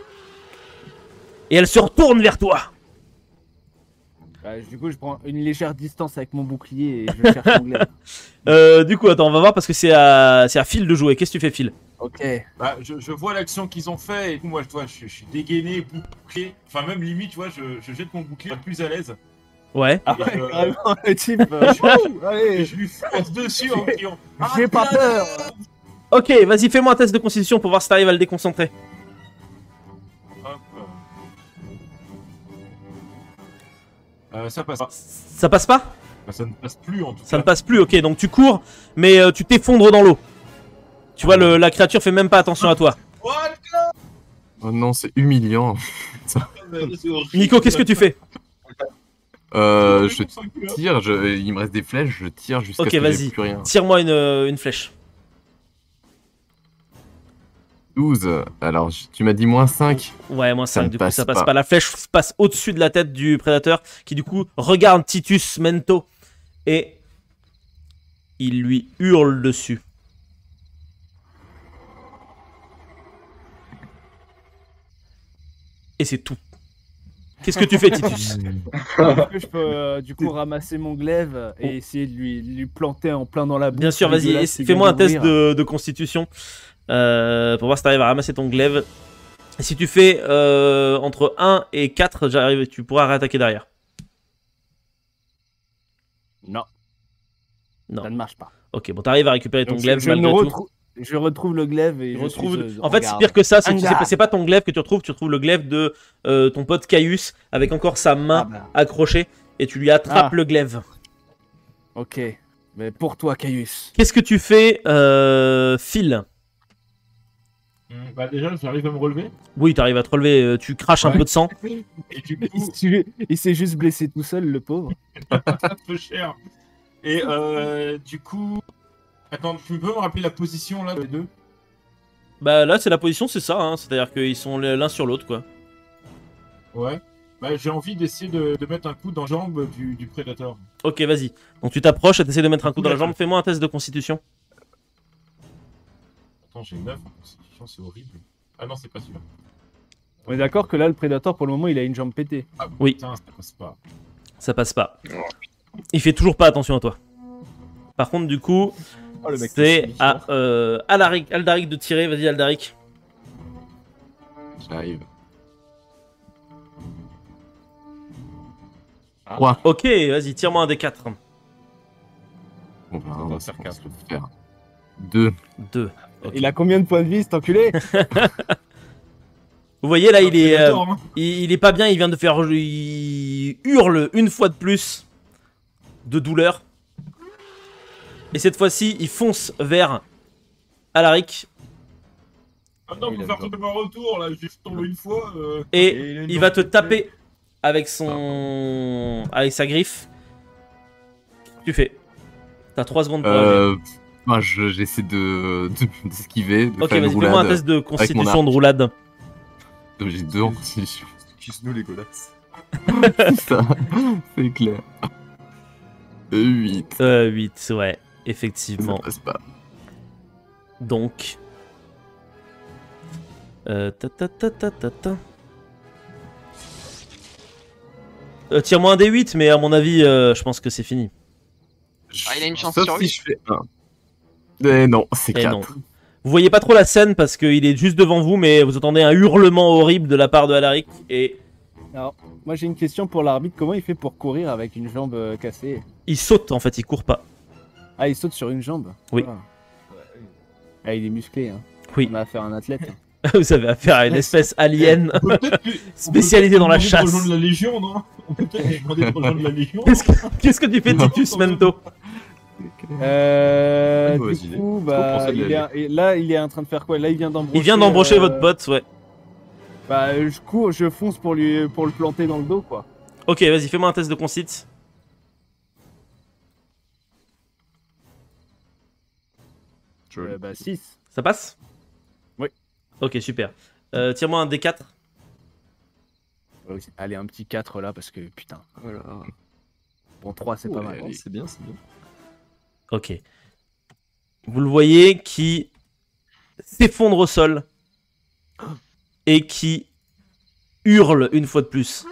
Et elle se retourne vers toi. Bah, du coup, je prends une légère distance avec mon bouclier et je cherche mon glaive. Du coup, attends, on va voir parce que c'est à Phil de jouer. Qu'est-ce que tu fais, Phil? Ok. Bah, je vois l'action qu'ils ont fait et moi, je suis dégainé, bouclier. Enfin, même limite, tu vois, je jette mon bouclier plus à l'aise. Ouais. Ah ouais, carrément, le type. Et Allez, je lui fonce dessus en criant. j'ai pas peur. Ok, vas-y, fais-moi un test de constitution pour voir si t'arrives à le déconcentrer. Hop. Ça passe pas. Ça passe pas? Bah, ça ne passe plus en tout Ça cas. ne passe plus, ok, donc tu cours, mais tu t'effondres dans l'eau. Tu vois, la créature fait même pas attention à toi. What? Oh non, c'est humiliant. C'est horrible. Nico, qu'est-ce que tu fais? Je tire, il me reste des flèches, je tire jusqu'à Ok, ce que vas-y. j'ai plus rien. Tire-moi une flèche. 12. Alors, tu m'as dit moins 5. Ouais, moins Ça 5, ne du coup passe ça passe pas. pas. La flèche passe au-dessus de la tête du prédateur qui du coup regarde Titus Mento et il lui hurle dessus. Et c'est tout. Qu'est-ce que tu fais, Titus? Est-ce que je peux du coup ramasser mon glaive et essayer de lui planter en plein dans la bouche? Bien sûr, vas-y, dégueulasse qui fais-moi un vient test d'ouvrir. de constitution pour voir si t'arrives à ramasser ton glaive. Et si tu fais entre 1 et 4, tu pourras réattaquer derrière. Non, Non. ça ne marche pas. Ok, bon, t'arrives à récupérer ton Donc, glaive je malgré me tout. retrouve- Je retrouve le glaive et Tu je retrouves- suis, En fait, c'est garde. pire que ça, c'est En garde. c'est pas ton glaive que tu retrouves le glaive de ton pote Caius avec encore sa main Ah bah, accrochée et tu lui attrapes Ah. le glaive. ok, mais pour toi, Caius. Qu'est-ce que tu fais, Phil? Bah, déjà, j'arrive à me relever. Oui, t'arrives à te relever, tu craches un Ouais. peu de sang. Et du coup, Il s'est juste blessé tout seul, le pauvre. un peu cher. Et du coup. Attends, tu peux me rappeler la position là, les deux? Bah là, c'est la position, c'est ça, hein, c'est-à-dire qu'ils sont l'un sur l'autre, quoi. Ouais. Bah, j'ai envie d'essayer de mettre un coup dans la jambe du Predator. Ok, vas-y. Donc tu t'approches et t'essaies de mettre un coup dans la jambe. Fais-moi un test de constitution. Attends, j'ai 9 en constitution, c'est horrible. Ah non, c'est pas celui-là. On est d'accord que là, le Predator, pour le moment, il a une jambe pétée. Ah, Oui. Putain, ça passe pas. Ça passe pas. Il fait toujours pas attention à toi. Par contre, du coup, Oh, le mec, c'est il à Aldaric de tirer. Vas-y, Aldaric. J'arrive. Ah. 3. Ok, vas-y, tire-moi un des 4. Bon, bah, On on va va faire se quatre. le faire. 2. 2. Il a combien de points de vie, cet enculé? Vous voyez, là, il est, Predator, hein. il est pas bien. Il vient de faire. Il hurle une fois de plus de douleur. Et cette fois-ci, il fonce vers Alaric. Ah non, Il faut a faire le tout un retour là, j'ai tombé une fois. Et il va te taper avec avec sa griffe. Tu fais. T'as 3 secondes pour agir. Moi, j'essaie d'esquiver, de Ok, faire une vas-y, fais-moi un roulade. test de mon constitution arc. de roulade. Donc, j'ai 2 en constitution. Kiss-nous les godasses. Ça, c'est clair. 8. 8, ouais, Ça effectivement. passe pas. Donc. Ta. Tire-moi un des 8, mais à mon avis, je pense que c'est fini. Ah, il a une chance Sauf sur si 8. je fais 1. Eh non, c'est Et 4. non. Vous voyez pas trop la scène parce qu'il est juste devant vous, mais vous entendez un hurlement horrible de la part de Alaric et Alors, moi, j'ai une question pour l'arbitre. Comment il fait pour courir avec une jambe cassée? il saute en fait, il court pas. Ah, il saute sur une jambe? Oui. Ah, il est musclé, hein. Oui. On a affaire à un athlète. Vous avez affaire à une espèce alien On peut peut-être lui- spécialisée dans la on peut peut-être chasse. rejoindre la Légion, non? On peut peut-être lui demander de rejoindre la Légion. Qu'est-ce que tu fais, Titus Mento? mauvaise Du idée. coup, Est-ce qu'on bah, pensait de il est, et là, il est en train de faire quoi? Là, il vient d'embrocher. Il vient d'embrocher votre pote, ouais. Bah, je cours, je fonce pour le planter dans le dos, quoi. Ok, vas-y, fais-moi un test de concite. Bah, 6. Ça passe? Oui. Ok, super. Tire-moi un D4. Allez, un petit 4 là, parce que putain. Voilà. Bon, 3, c'est pas mal. Ouais, c'est bien, c'est bien. Ok. Vous le voyez qui s'effondre au sol et qui hurle une fois de plus.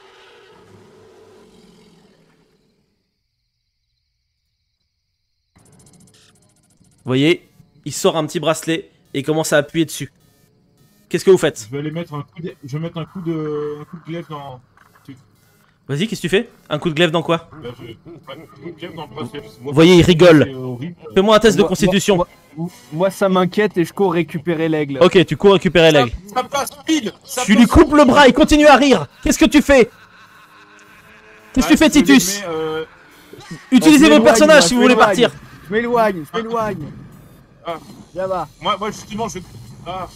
Vous voyez, il sort un petit bracelet et commence à appuyer dessus. Qu'est-ce que vous faites? Je vais aller mettre un coup de... Je vais mettre un coup de glaive dans... Vas-y, qu'est-ce que tu fais? Un coup de glaive dans quoi? Bah, un coup de glaive dans le bracelet. Vous voyez, il rigole. C'est horrible. Fais-moi un test de Moi- constitution. Moi, ça m'inquiète et je cours récupérer l'aigle. Ok, tu cours récupérer l'aigle. Ça passe pile. Ça Tu lui passe coupes le bras, il continue à rire. Qu'est-ce que tu fais? Qu'est-ce que tu fais, je les Titus? mets, Utilisez je vos m'éloigne, personnages moi, si je vous voulez m'éloigne. partir. Je m'éloigne, je m'éloigne. Ah. Là-bas. moi, justement, je... Ah.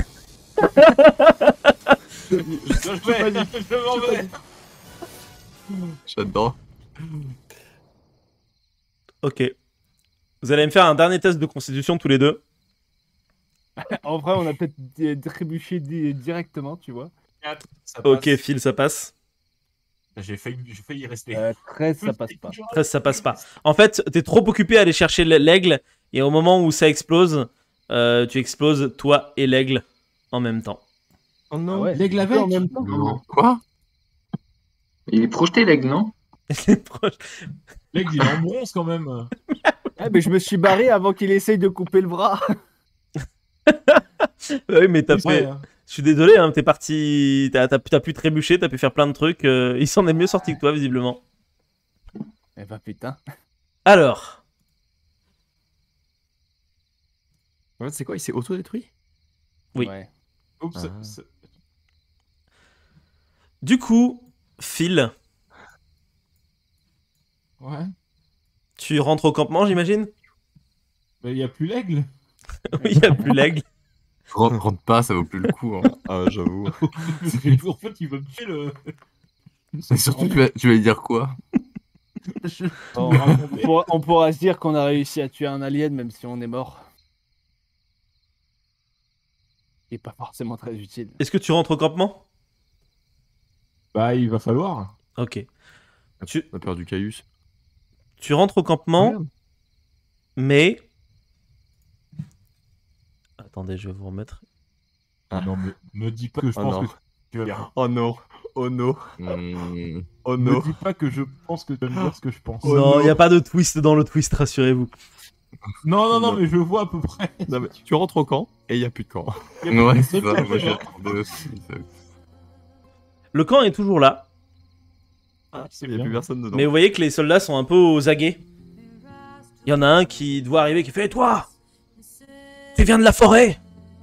je m'en vais. J'adore. Ok. Vous allez me faire un dernier test de constitution tous les deux. En vrai, on a peut-être trébuché directement, tu vois. Ça passe. Ok, Phil, ça passe. J'ai failli y rester. 13, ça passe pas. 13, ça passe pas. En fait, t'es trop occupé à aller chercher l'aigle, et au moment où ça explose, tu exploses toi et l'aigle en même temps. Oh Ah non. ouais, L'aigle on fait avec en même temps. Non. Quoi? Il est projeté, l'aigle, non? C'est proche. L'aigle, il est en bronze quand même. Ah, mais je me suis barré avant qu'il essaye de couper le bras. Oui, mais t'as C'est vrai, fait. hein. Je suis désolé, hein, t'es parti. T'as pu trébucher, t'as pu faire plein de trucs. Il s'en est mieux sorti que toi, visiblement. Eh bah putain. Alors, En fait, c'est quoi? Il s'est auto-détruit? Oui. Ouais. Oups, Ah. du coup, Phil, Ouais. tu rentres au campement, j'imagine? Mais il n'y a plus l'aigle. Oui, il n'y a plus l'aigle. Rentre pas, ça vaut plus le coup. Hein. Ah, j'avoue. En fait, il veut me tuer le. Et surtout, tu vas dire quoi? On pourra se dire qu'on a réussi à tuer un alien même si on est mort. Et pas forcément très utile. Est-ce que tu rentres au campement? Bah, il va falloir. Ok. On a perdu Caius. Tu rentres au campement, Merde. mais... Attendez, je vais vous remettre. Ah non, me dis pas que je Oh pense non. que tu vas dire. Oh non. Oh non. Hmm. Oh Me non. dis pas que je pense que tu vas me dire ce que je pense. Oh non, il non. n'y a pas de twist dans le twist, rassurez-vous. Non, Non. mais je vois à peu près. Non, mais tu rentres au camp et il n'y a plus de camp. Ouais, c'est ça. Moi, j'ai deux. Le camp est toujours là, C'est Il n'y a bien. plus personne dedans. mais vous voyez que les soldats sont un peu aux aguets. Il y en a un qui doit arriver qui fait « Toi, tu viens de la forêt ?»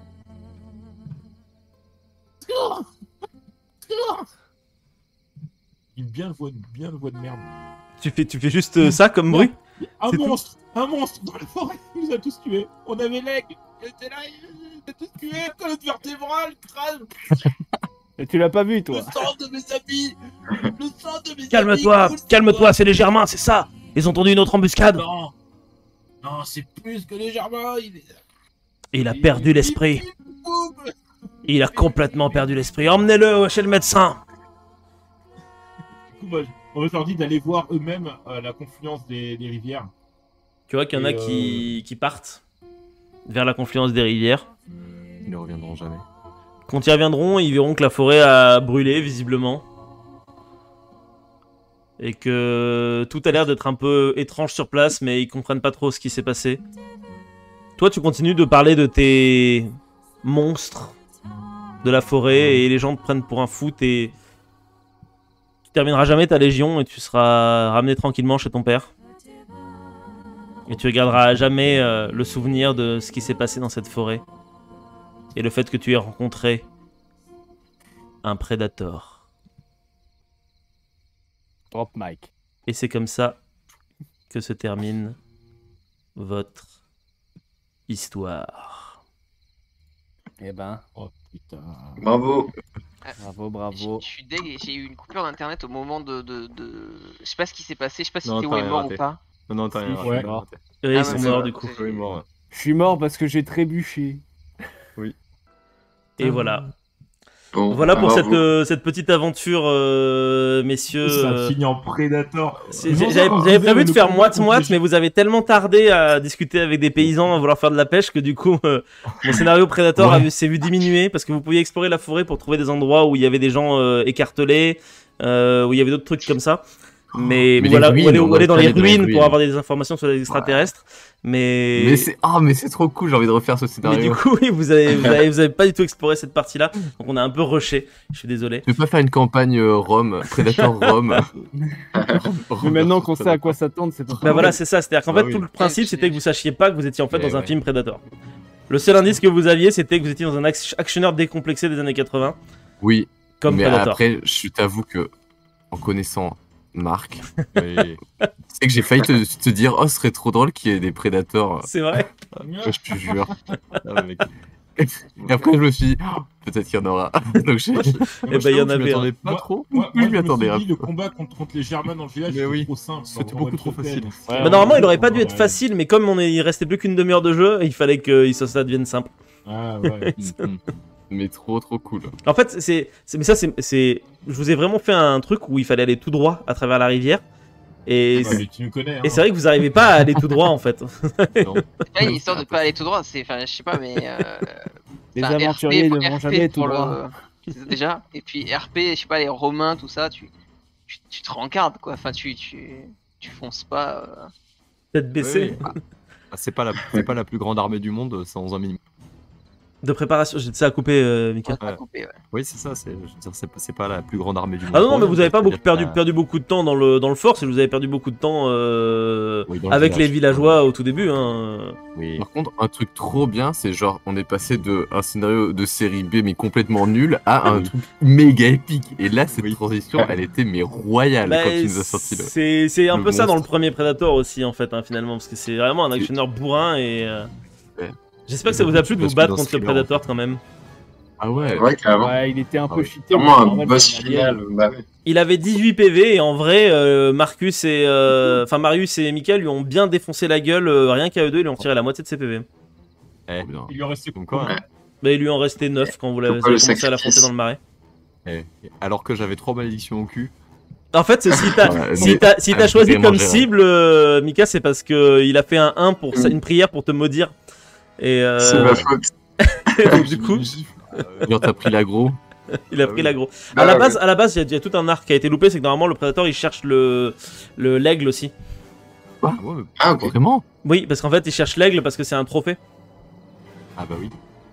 Il bien le voix de merde. Tu fais juste ça comme bruit? C'est tout. Un monstre dans la forêt, il nous a tous tués. On avait l'aigle, il était là, il a tous tués, colonne vertébrale, crâne, Et tu l'as pas vu le toi. sang de mes amis, le sang de mes Calme-toi, amis. calme-toi, c'est les Germains, c'est ça. Ils ont tendu une autre embuscade. Non, non, c'est plus que légèrement. Et il a perdu l'esprit. Il a complètement perdu l'esprit. Emmenez-le chez le médecin. Du coup, moi, on leur dit d'aller voir eux-mêmes la confluence des rivières. Tu vois qu'il y en a Et qui partent vers la confluence des rivières. Ils ne reviendront jamais. Quand ils reviendront, ils verront que la forêt a brûlé, visiblement. Et que tout a l'air d'être un peu étrange sur place, mais ils comprennent pas trop ce qui s'est passé. Toi, tu continues de parler de tes monstres de la forêt, et les gens te prennent pour un fou, et tu termineras jamais ta légion, et tu seras ramené tranquillement chez ton père. Et tu regarderas jamais le souvenir de ce qui s'est passé dans cette forêt. et le fait que tu aies rencontré un Predator. Drop mic. Et c'est comme ça que se termine votre histoire. Eh ben, Oh putain. Bravo. bravo. Je suis deg, j'ai eu une coupure d'internet au moment de... Je sais pas ce qui s'est passé, je sais pas si Non, Théo t'as est rien mort raté. ou pas. Non, t'as rien. Ouais. raté, raté. Et Ah, ils sont ouais, morts c'est du vrai. coup. Oui, mort. Ouais. Je suis mort parce que j'ai trébuché. Et voilà. Bon, Voilà pour bravo. cette petite aventure, messieurs. Ça finit en Prédateur. J'avais prévu de faire moite-moite, mais vous avez tellement tardé à discuter avec des paysans, à vouloir faire de la pêche, que du coup, mon scénario Predator s'est vu diminuer, parce que vous pouviez explorer la forêt pour trouver des endroits où il y avait des gens écartelés, où il y avait d'autres trucs comme ça. Mais Mais voilà, les où ruines, aller, on dans les va aller ruines pour avoir des informations sur les extraterrestres. Mais c'est trop cool, j'ai envie de refaire ce Mais scénario. du coup, oui, vous avez pas du tout exploré cette partie-là, donc on a un peu rushé. Je suis désolé. Tu peux pas faire une campagne Rome, Predator Rome. Mais maintenant qu'on sait à quoi s'attendre, c'est pas Bah voilà, c'est ça. C'est-à-dire qu'en Bah fait, oui. tout le principe, c'était que vous sachiez pas que vous étiez en fait Mais dans un ouais. film Predator. Le seul indice que vous aviez, c'était que vous étiez dans un actionneur décomplexé des années 80, Oui, comme mais Predator. après, je t'avoue que, en connaissant Marc, Oui. c'est que j'ai failli te dire, oh, ce serait trop drôle qu'il y ait des prédateurs. C'est vrai. Je te jure. Ah, mec. Et après, je me suis dit, oh, peut-être qu'il y en aura. Donc j'ai. Eh ben, il y en avait un. pas trop. Moi, Je je m'y me attendais suis un dit, le combat contre les Germains dans le village, Mais c'était oui. trop simple. C'était on beaucoup aurait trop fait, facile. donc, Bah, normalement, il aurait pas dû être facile, mais comme il restait plus qu'une demi-heure de jeu, il fallait que ça devienne simple. Ah ouais. Mais trop cool. En fait, je vous ai vraiment fait un truc où il fallait aller tout droit à travers la rivière. Et Ouais, mais tu nous connais. Hein. c'est vrai que vous arrivez pas à aller tout droit en fait. C'est pas une histoire de pas aller tout droit, c'est, enfin, je sais pas, mais. Les enfin, aventuriers RP, ne vont RP jamais tout pour le- droit. Déjà, et puis RP, je sais pas, les Romains, tout ça, tu te rencardes quoi, enfin, tu fonces pas. Tête baissée. C'est pas la plus grande armée du monde sans un minimum. De préparation, j'ai ça à couper, Mika. Pas coupé, ouais. Oui, c'est ça. Je veux dire, c'est pas la plus grande armée du monde. Ah non, mais vous avez pas C'est-à-dire perdu beaucoup de temps dans le fort, c'est que vous avez perdu beaucoup de temps Oui, dans le avec les village. villageois au tout début. Hein. Oui. Par contre, un truc trop bien, c'est genre, on est passé de un scénario de série B mais complètement nul à un Oui. truc méga épique. Et là, cette Oui. transition, elle était mais royale Bah, quand il nous a sorti le. c'est un le peu ça dans le monstre. premier Predator aussi en fait, hein, finalement, parce que c'est vraiment un actionneur bourrin et. Ouais. J'espère que ça vous a plu de vous Parce que battre dans contre ce le film-là, Predator quand même. Ah ouais. C'est vrai qu'avant, Ouais, il était un Ah peu oui. cheaté. vraiment mais en un vrai, boss c'est bien. final. Bah ouais. Il avait 18 PV et en vrai, Marius et Mika lui ont bien défoncé la gueule, rien qu'à eux deux, ils lui ont retiré la moitié de ses PV. Eh, Trop bien. Il lui en restait comme quoi, hein. Bah, il lui en restait 9 quand vous avez Pourquoi le commencé à l'affronter sacrifice dans le marais. Eh, alors que j'avais 3 malédictions au cul. En fait, si t'as Ouais, si mais- t'as choisi vraiment comme gérant. cible, Mika, c'est parce que il a fait un 1 pour une prière pour te maudire. Et C'est ma faute. donc, du coup, Genre, t'as pris l'aggro. il a Ah pris oui. l'aggro. Ah À la base, il y a tout un arc qui a été loupé, c'est que normalement le Predator il cherche l'aigle aussi. Ah, ouais, mais- Ah ok. Vraiment? Oui, parce qu'en fait, il cherche l'aigle parce que c'est un trophée. ah bah oui.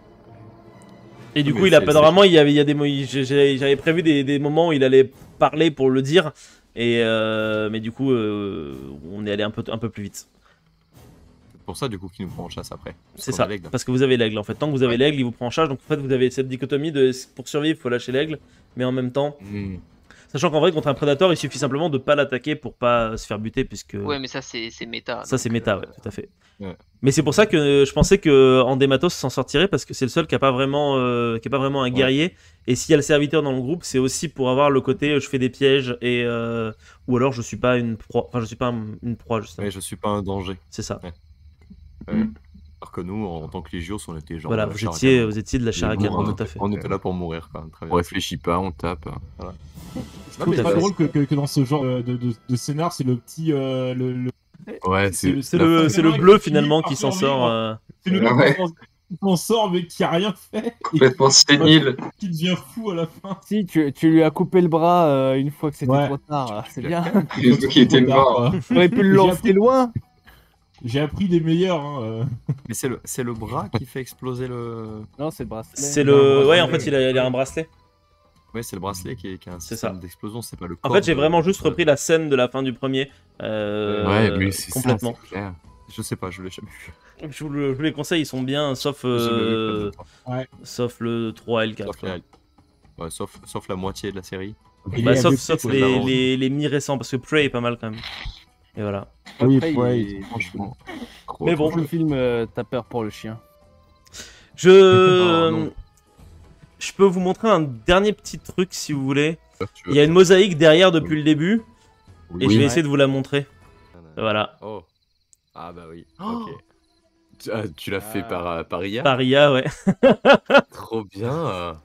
Et du Mais coup, il a c'est- pas normalement, il y a des j'avais prévu des moments où il allait parler pour le dire, et mais du coup, on est allé un peu plus vite. C'est pour ça, du coup, qu'il nous prend en chasse après. C'est Parce ça, qu'on a l'aigle. parce que vous avez l'aigle en fait. Tant que vous avez l'aigle, il vous prend en charge. Donc en fait, vous avez cette dichotomie de pour survivre, il faut lâcher l'aigle, mais en même temps, sachant qu'en vrai, contre un prédateur, il suffit simplement de pas l'attaquer pour pas se faire buter, puisque Ouais, mais ça, c'est méta. ça c'est donc, méta, ouais, tout à fait. Ouais. Mais c'est pour ça que je pensais que Andematos s'en sortirait parce que c'est le seul qui a pas vraiment, un guerrier. Et s'il y a le serviteur dans le groupe, c'est aussi pour avoir le côté je fais des pièges et ou alors je suis pas une proie. Enfin, je suis pas une proie justement. Mais je suis pas un danger. C'est ça. Alors que nous, en tant que Légios, on était genre. Voilà, de la vous chair à étiez, canon. vous étiez de la chair à Mais canon, bon, tout à fait. On était là pour mourir, quand même. Très On bien. réfléchit pas, on tape. C'est pas drôle que dans ce genre de scénar, c'est le petit. Ouais, C'est C'est la le, fin. c'est le mec bleu qui finalement finit qui par s'en sort. survivre. C'est le Ah mec ouais. qui s'en sort mais qui a rien fait et Complètement sénile. qui devient fou à la fin. Si, tu lui as coupé le bras une fois que c'était Ouais. trop tard. C'est bien. Les autres qui étaient morts. Tu aurais pu le lancer loin. J'ai appris des meilleurs. Hein, Mais c'est le bras qui fait exploser le. Non, c'est le bracelet. C'est le. Ouais, en fait, il a un bracelet. Ouais, c'est le bracelet qui a un C'est système ça. d'explosion, c'est pas le En corps fait, j'ai de- vraiment juste repris la scène de la fin du premier. Ouais, mais c'est complètement. ça, c'est clair. Je sais pas, je l'ai jamais vu. Je vous les conseille, ils sont bien, sauf, J'ai jamais vu Predator. sauf le 3 et le 4. Sauf, ouais, sauf la moitié de la série. Bah, sauf faut l'avance. les mi-récents, parce que Prey est pas mal quand même. Et voilà. Oui, Après, ouais, il- franchement. Mais bon. Le film, t'as peur pour le chien. Je peux vous montrer un dernier petit truc si vous voulez. Tu Il y a une mosaïque derrière depuis le début, et Oui. je vais essayer de vous la montrer. Voilà. Oh. Ah bah oui. Oh. Ok. Tu l'as fait par IA. Paria, ouais. Trop bien.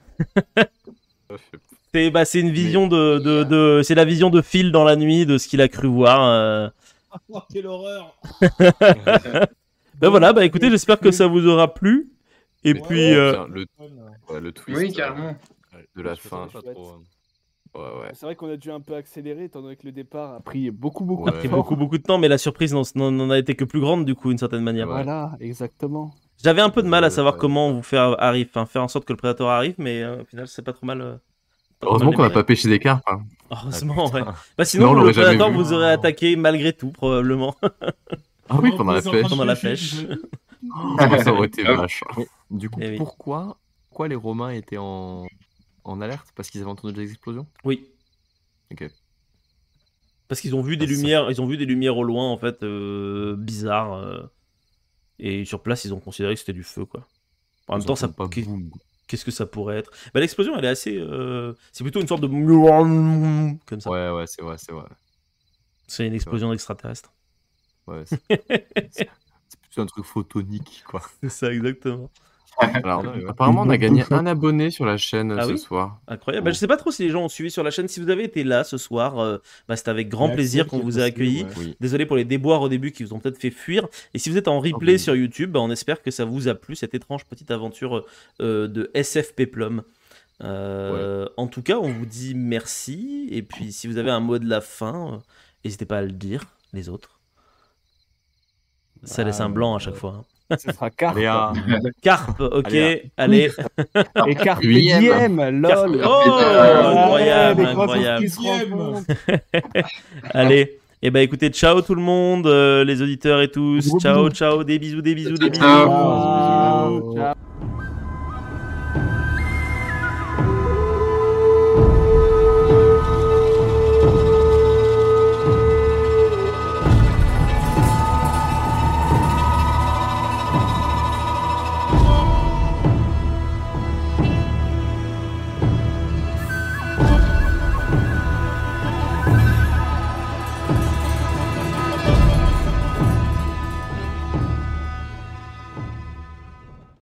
C'est une vision c'est la vision de Phil dans la nuit de ce qu'il a cru voir. Oh, quelle horreur! Ben voilà, bah écoutez, j'espère que ça vous aura plu. Et Mais puis, tiens, le twist Oui, carrément. de la fin. Pas trop, hein. Ouais. C'est vrai qu'on a dû un peu accélérer, étant donné que le départ a pris beaucoup Ouais. ça a pris beaucoup de temps, mais la surprise n'en a été que plus grande du coup, d'une certaine manière. Ouais. Voilà, exactement. J'avais un peu de mal à savoir Ouais. comment vous faire faire en sorte que le prédateur arrive, mais au final, c'est pas trop mal. Pas trop Heureusement mal qu'on n'a démarré. pas pêché des cartes. Hein. Heureusement, Ah, ouais. putain. Bah Sinon, sinon, on le l'aurait jamais prédateur vu. vous aurait attaqué malgré tout, probablement. Ah oui, pendant la pêche. Pendant la pêche. Ça aurait été vache. Mais, du coup, Eh oui. pourquoi les Romains étaient en alerte? Parce qu'ils avaient entendu des explosions? Oui. Ok. Parce qu'ils ont vu des Ah, ça- lumières, ils ont vu des lumières au loin en fait bizarres. Et sur place, ils ont considéré que c'était du feu quoi. En même Ils temps, ont ça pas boum. qu'est-ce que ça pourrait être? Bah l'explosion, elle est assez. C'est plutôt une sorte de comme ça. Ouais, c'est vrai. C'est une explosion d'extraterrestre. Ouais, c'est plutôt un truc photonique, quoi. C'est ça exactement. Alors, Ouais. apparemment, on a gagné un abonné sur la chaîne Ah ce oui soir. Incroyable. Bah, je sais pas trop si les gens ont suivi sur la chaîne. Si vous avez été là ce soir, bah, c'était avec grand plaisir qu'on vous a accueillis. Oui. Désolé pour les déboires au début qui vous ont peut-être fait fuir. Et si vous êtes en replay oui. sur YouTube, bah, on espère que ça vous a plu, cette étrange petite aventure de SF Peplum. En tout cas, on vous dit merci. Et puis, si vous avez un mot de la fin, n'hésitez pas à le dire, les autres. Ça laisse un blanc à chaque fois. Hein. Ce sera Carpe. Allez, à- Carpe, ok, Allez, allez. Et Carpe Oui. Diem, Carpe- lol. Oh, incroyable, les trois incroyable. choses qui se rencontrent. Allez, et bah écoutez, ciao tout le monde, les auditeurs et tous. Ciao, ciao, des bisous, des bisous, des bisous. Ciao. Ciao. Ciao.